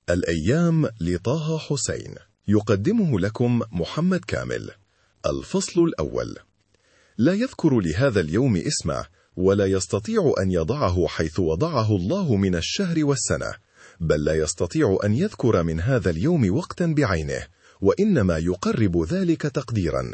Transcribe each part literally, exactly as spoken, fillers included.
الأيام لطه حسين، يقدمه لكم محمد كامل. الفصل الأول. لا يذكر لهذا اليوم اسمه، ولا يستطيع أن يضعه حيث وضعه الله من الشهر والسنة، بل لا يستطيع أن يذكر من هذا اليوم وقتا بعينه، وإنما يقرب ذلك تقديرا.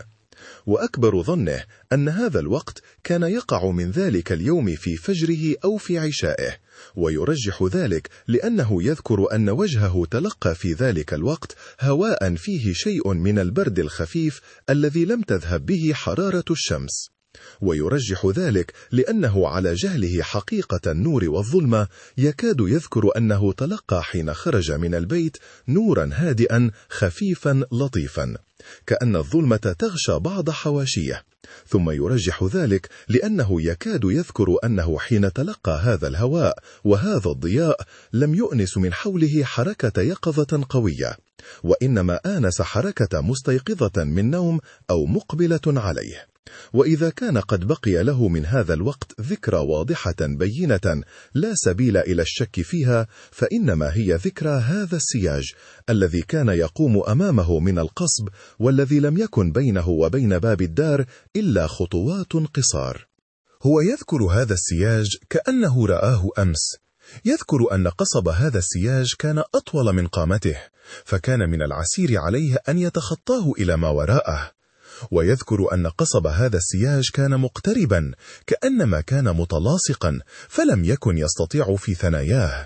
وأكبر ظنه أن هذا الوقت كان يقع من ذلك اليوم في فجره أو في عشائه، ويرجح ذلك لأنه يذكر أن وجهه تلقى في ذلك الوقت هواء فيه شيء من البرد الخفيف الذي لم تذهب به حرارة الشمس، ويرجح ذلك لأنه على جهله حقيقة النور والظلمة يكاد يذكر أنه تلقى حين خرج من البيت نورا هادئا خفيفا لطيفا، كأن الظلمة تغشى بعض حواشيه. ثم يرجح ذلك لأنه يكاد يذكر أنه حين تلقى هذا الهواء وهذا الضياء لم يؤنس من حوله حركة يقظة قوية، وإنما آنس حركة مستيقظة من نوم أو مقبلة عليه. وإذا كان قد بقي له من هذا الوقت ذكرى واضحة بينة لا سبيل إلى الشك فيها، فإنما هي ذكرى هذا السياج الذي كان يقوم أمامه من القصب، والذي لم يكن بينه وبين باب الدار إلا خطوات قصار. هو يذكر هذا السياج كأنه رآه أمس، يذكر أن قصب هذا السياج كان أطول من قامته، فكان من العسير عليه أن يتخطاه إلى ما وراءه. ويذكر أن قصب هذا السياج كان مقتربا كأنما كان متلاصقا، فلم يكن يستطيع في ثناياه.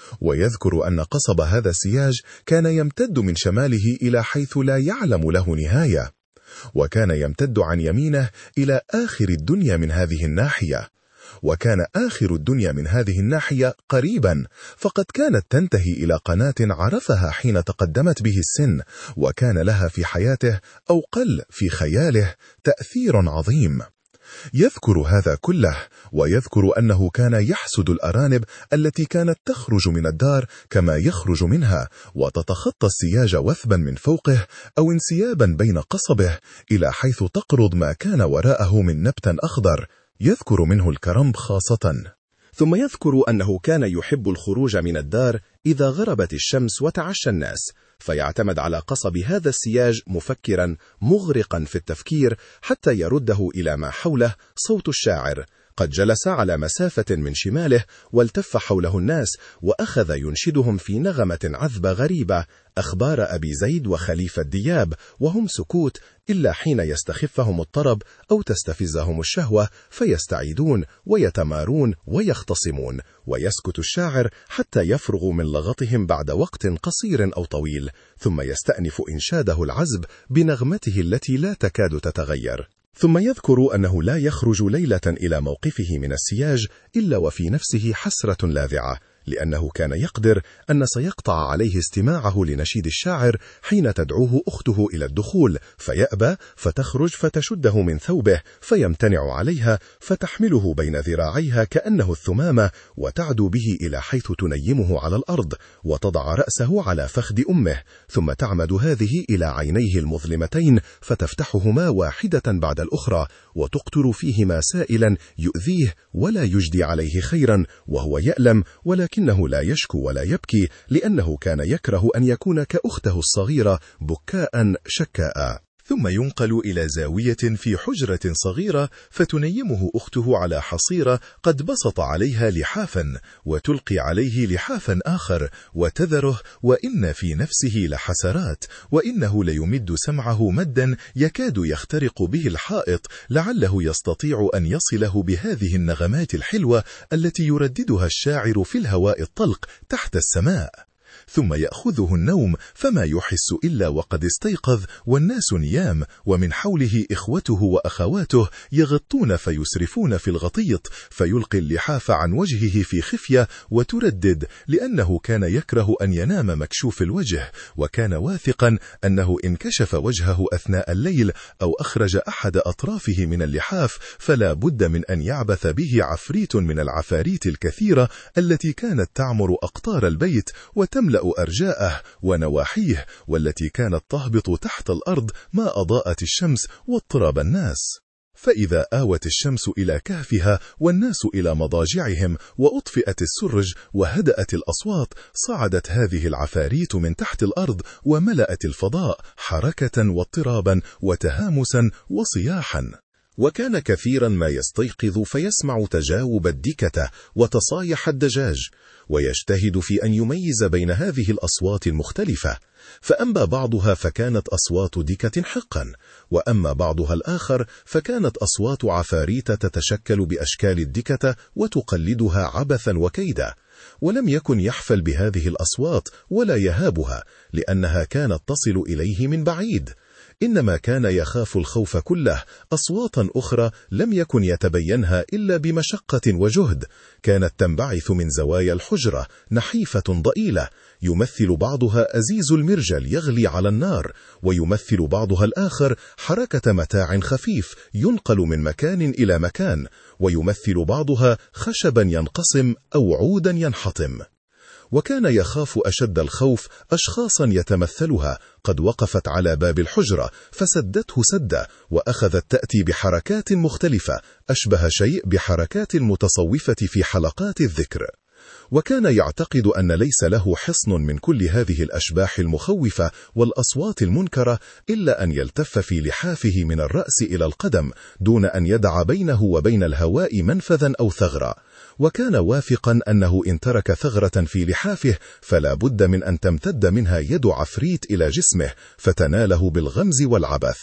ويذكر أن قصب هذا السياج كان يمتد من شماله إلى حيث لا يعلم له نهاية، وكان يمتد عن يمينه إلى آخر الدنيا من هذه الناحية، وكان آخر الدنيا من هذه الناحية قريبا، فقد كانت تنتهي إلى قناة عرفها حين تقدمت به السن، وكان لها في حياته أو قل في خياله تأثير عظيم. يذكر هذا كله، ويذكر أنه كان يحسد الأرانب التي كانت تخرج من الدار كما يخرج منها، وتتخطى السياج وثبا من فوقه أو انسيابا بين قصبه إلى حيث تقرض ما كان وراءه من نبت أخضر، يذكر منه الكرنب خاصة. ثم يذكر أنه كان يحب الخروج من الدار إذا غربت الشمس وتعشى الناس، فيعتمد على قصب هذا السياج مفكرا مغرقا في التفكير حتى يرده إلى ما حوله صوت الشاعر قد جلس على مسافة من شماله، والتف حوله الناس وأخذ ينشدهم في نغمة عذبة غريبة أخبار أبي زيد وخليفة دياب، وهم سكوت إلا حين يستخفهم الطرب أو تستفزهم الشهوة فيستعيدون ويتمارون ويختصمون، ويسكت الشاعر حتى يفرغوا من لغطهم بعد وقت قصير أو طويل، ثم يستأنف إنشاده العذب بنغمته التي لا تكاد تتغير. ثم يذكر أنه لا يخرج ليلة إلى موقفه من السياج إلا وفي نفسه حسرة لاذعة، لأنه كان يقدر أن سيقطع عليه استماعه لنشيد الشاعر حين تدعوه أخته إلى الدخول، فيأبى فتخرج فتشده من ثوبه فيمتنع عليها، فتحمله بين ذراعيها كأنه الثمامة وتعدو به إلى حيث تنيمه على الأرض، وتضع رأسه على فخذ أمه، ثم تعمد هذه إلى عينيه المظلمتين فتفتحهما واحدة بعد الأخرى، وتقطر فيهما سائلا يؤذيه ولا يجدي عليه خيرا، وهو يألم ولكنه لا يشكو ولا يبكي، لأنه كان يكره أن يكون كأخته الصغيرة بكاء شكاء. ثم ينقل إلى زاوية في حجرة صغيرة فتنيمه أخته على حصيرة قد بسط عليها لحافا، وتلقي عليه لحافا آخر وتذره، وإن في نفسه لحسرات، وإنه ليمد سمعه مدا يكاد يخترق به الحائط لعله يستطيع أن يصله بهذه النغمات الحلوة التي يرددها الشاعر في الهواء الطلق تحت السماء. ثم يأخذه النوم فما يحس إلا وقد استيقظ والناس نيام، ومن حوله إخوته وأخواته يغطون فيسرفون في الغطيط، فيلقي اللحاف عن وجهه في خفية وتردد، لأنه كان يكره أن ينام مكشوف الوجه، وكان واثقا أنه إن كشف وجهه أثناء الليل أو أخرج أحد أطرافه من اللحاف فلا بد من أن يعبث به عفريت من العفاريت الكثيرة التي كانت تعمر أقطار البيت وتملأ أرجاءه ونواحيه، والتي كانت تهبط تحت الأرض ما أضاءت الشمس واضطراب الناس. فإذا آوت الشمس إلى كهفها والناس إلى مضاجعهم وأطفئت السرج وهدأت الأصوات، صعدت هذه العفاريت من تحت الأرض وملأت الفضاء حركة واضطرابا وتهامسا وصياحا. وكان كثيرا ما يستيقظ فيسمع تجاوب الدكة وتصايح الدجاج، ويجتهد في أن يميز بين هذه الأصوات المختلفة، فأما بعضها فكانت أصوات دكة حقا، وأما بعضها الآخر فكانت أصوات عفاريت تتشكل بأشكال الدكة وتقلدها عبثا وكيدا. ولم يكن يحفل بهذه الأصوات ولا يهابها، لأنها كانت تصل إليه من بعيد، إنما كان يخاف الخوف كله أصواتا أخرى لم يكن يتبينها إلا بمشقة وجهد، كانت تنبعث من زوايا الحجرة نحيفة ضئيلة، يمثل بعضها أزيز المرجل يغلي على النار، ويمثل بعضها الآخر حركة متاع خفيف ينقل من مكان إلى مكان، ويمثل بعضها خشبا ينقسم أو عودا ينحطم. وكان يخاف أشد الخوف أشخاصا يتمثلها قد وقفت على باب الحجرة فسدته سدة، وأخذت تأتي بحركات مختلفة أشبه شيء بحركات المتصوفة في حلقات الذكر. وكان يعتقد أن ليس له حصن من كل هذه الأشباح المخوفة والأصوات المنكرة إلا أن يلتف في لحافه من الرأس إلى القدم دون أن يدع بينه وبين الهواء منفذا أو ثغرة. وكان واثقا أنه إن ترك ثغرة في لحافه فلا بد من أن تمتد منها يد عفريت إلى جسمه فتناله بالغمز والعبث.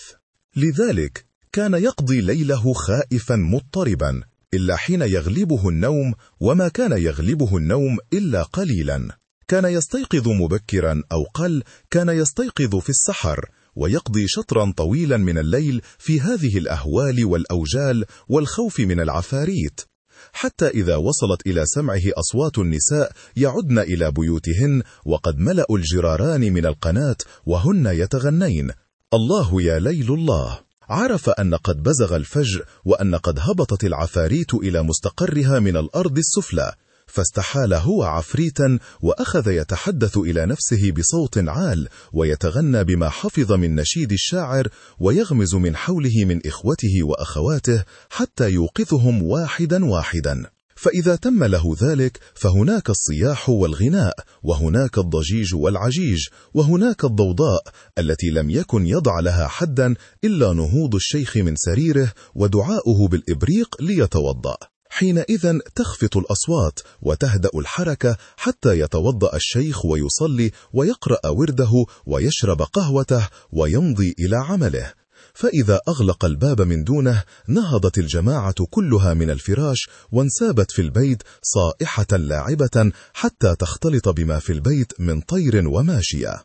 لذلك كان يقضي ليله خائفا مضطربا إلا حين يغلبه النوم، وما كان يغلبه النوم إلا قليلا. كان يستيقظ مبكرا أو قل، كان يستيقظ في السحر ويقضي شطرا طويلا من الليل في هذه الأهوال والأوجال والخوف من العفاريت، حتى إذا وصلت إلى سمعه أصوات النساء يعدن إلى بيوتهن وقد ملأوا الجراران من القناة وهن يتغنين: الله يا ليل الله. عرف أن قد بزغ الفجر وأن قد هبطت العفاريت إلى مستقرها من الأرض السفلى، فاستحال هو عفريتا وأخذ يتحدث إلى نفسه بصوت عال ويتغنى بما حفظ من نشيد الشاعر، ويغمز من حوله من إخوته وأخواته حتى يوقظهم واحدا واحدا. فإذا تم له ذلك فهناك الصياح والغناء، وهناك الضجيج والعجيج، وهناك الضوضاء التي لم يكن يضع لها حدا إلا نهوض الشيخ من سريره ودعاؤه بالإبريق ليتوضأ. حينئذ تخفت الأصوات وتهدأ الحركة حتى يتوضأ الشيخ ويصلي ويقرأ ورده ويشرب قهوته ويمضي إلى عمله. فإذا أغلق الباب من دونه نهضت الجماعة كلها من الفراش وانسابت في البيت صائحة لاعبة حتى تختلط بما في البيت من طير وماشية.